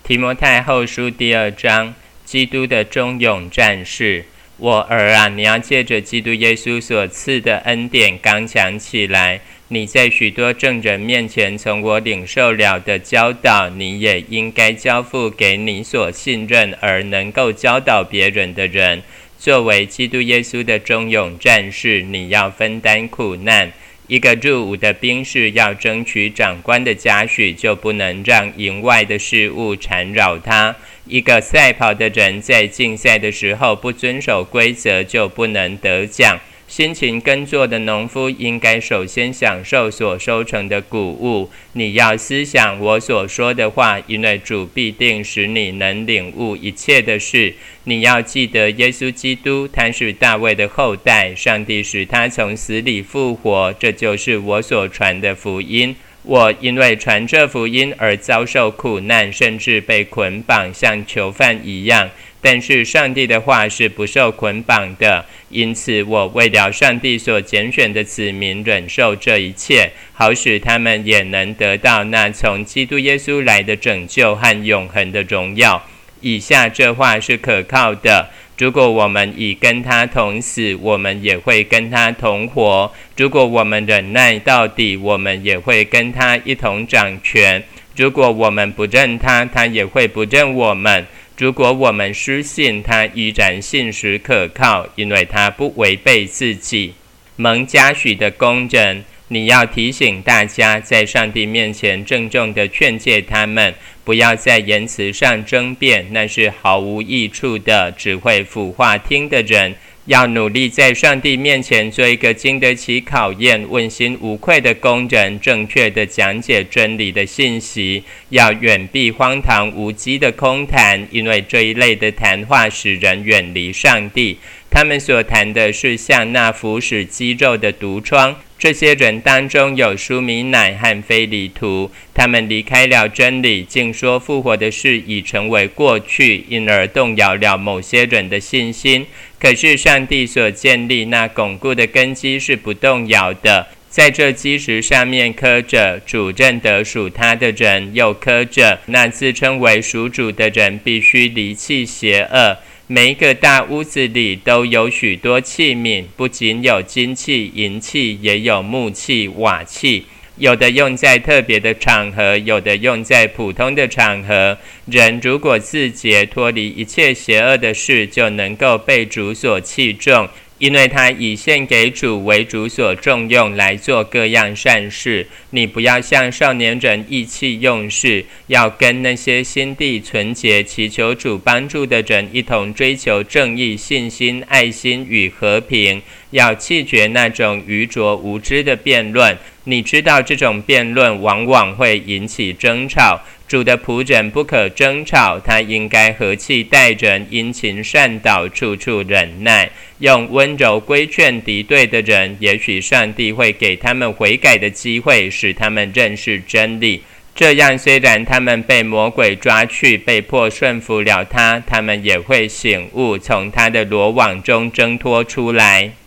提摩太后书第2章，基督的忠勇战士。我儿啊，你要借着基督耶稣所赐的恩典刚强起来。你在许多证人面前从我领受了的教导，你也应该交付给你所信任而能够教导别人的人。作为基督耶稣的忠勇战士，你要分担苦难。一个入伍的兵士要争取长官的嘉许，就不能让营外的事物缠扰他。一个赛跑的人在竞赛的时候不遵守规则，就不能得奖。辛勤耕作的农夫应该首先享受所收成的谷物。你要思想我所说的话，因为主必定使你能领悟一切的事。你要记得耶稣基督，他是大卫的后代，上帝使他从死里复活，这就是我所传的福音。我因为传这福音而遭受苦难，甚至被捆绑，像囚犯一样。但是上帝的话是不受捆绑的，因此我为了上帝所拣选的子民忍受这一切，好使他们也能得到那从基督耶稣来的拯救和永恒的荣耀。以下这话是可靠的：如果我们已跟他同死，我们也会跟他同活；如果我们忍耐到底，我们也会跟他一同掌权；如果我们不认他，他也会不认我们。如果我们失信，他依然信实可靠，因为他不违背自己。蒙嘉许的工人，你要提醒大家，在上帝面前郑重地劝诫他们，不要在言辞上争辩，那是毫无益处的，只会腐化听的人。要努力在上帝面前做一个经得起考验、问心无愧的工人，正确地讲解真理的信息。要远避荒唐无稽的空谈，因为这一类的谈话使人远离上帝。他们所谈的是像那腐蚀肌肉的毒疮。这些人当中有舒米乃和非利图，他们离开了真理，竟说复活的事已成为过去，因而动摇了某些人的信心。可是上帝所建立那巩固的根基是不动摇的，在这基石上面刻着主认得属他的人，又刻着那自称为属主的人必须离弃邪恶。每一个大屋子里都有许多器皿，不仅有金器、银器，也有木器、瓦器，有的用在特别的场合，有的用在普通的场合。人如果自洁，脱离一切邪恶的事，就能够被主所器重，因为他以献给主为主所重用，来做各样善事。你不要像少年人意气用事，要跟那些心地纯洁、祈求主帮助的人一同追求正义、信心、爱心与和平。要弃绝那种愚拙无知的辩论。你知道这种辩论往往会引起争吵。主的仆人不可争吵，他应该和气待人，殷勤善导，处处忍耐，用温柔规劝敌对的人。也许上帝会给他们悔改的机会，使他们认识真理。这样，虽然他们被魔鬼抓去，被迫顺服了他，他们也会醒悟，从他的罗网中挣脱出来。